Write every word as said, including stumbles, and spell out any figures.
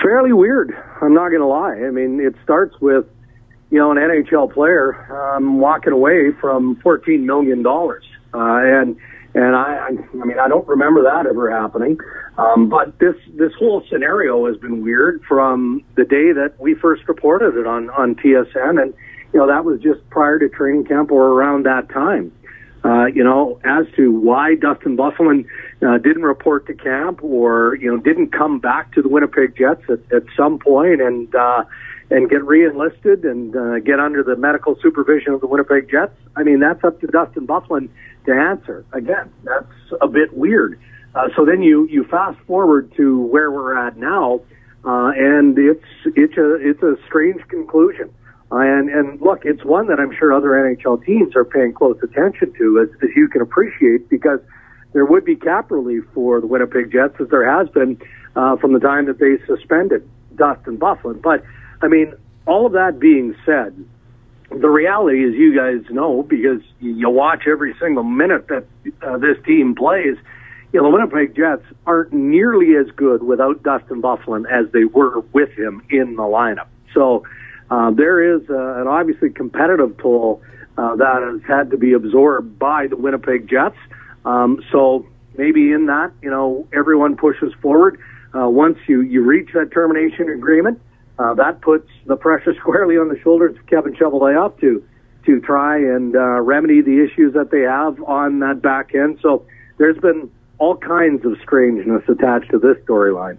fairly weird. I'm not going to lie. I mean, it starts with, you know, an N H L player um, walking away from fourteen million dollars. Uh, and and I, I mean, I don't remember that ever happening. Um, but this, this whole scenario has been weird from the day that we first reported it on, on T S N. And, you know, that was just prior to training camp or around that time. Uh, you know, as to why Dustin Byfuglien uh, didn't report to camp or, you know, didn't come back to the Winnipeg Jets at, at some point and, uh, and get re-enlisted and uh, get under the medical supervision of the Winnipeg Jets. I mean, that's up to Dustin Byfuglien to answer. Again, that's a bit weird. Uh, so then you, you fast forward to where we're at now, uh, and it's, it's a, it's a strange conclusion. Uh, and, and look, it's one that I'm sure other N H L teams are paying close attention to, as, as you can appreciate, because there would be cap relief for the Winnipeg Jets, as there has been uh, from the time that they suspended Dustin Byfuglien. But, I mean, all of that being said, the reality is, you guys know, because you watch every single minute that uh, this team plays, you know, the Winnipeg Jets aren't nearly as good without Dustin Byfuglien as they were with him in the lineup. So, Uh, there is uh, an obviously competitive toll uh, that has had to be absorbed by the Winnipeg Jets. Um, so maybe in that, you know, everyone pushes forward. Uh, once you, you reach that termination agreement, uh, that puts the pressure squarely on the shoulders of Kevin Cheveldayoff to to try and uh, remedy the issues that they have on that back end. So there's been all kinds of strangeness attached to this storyline.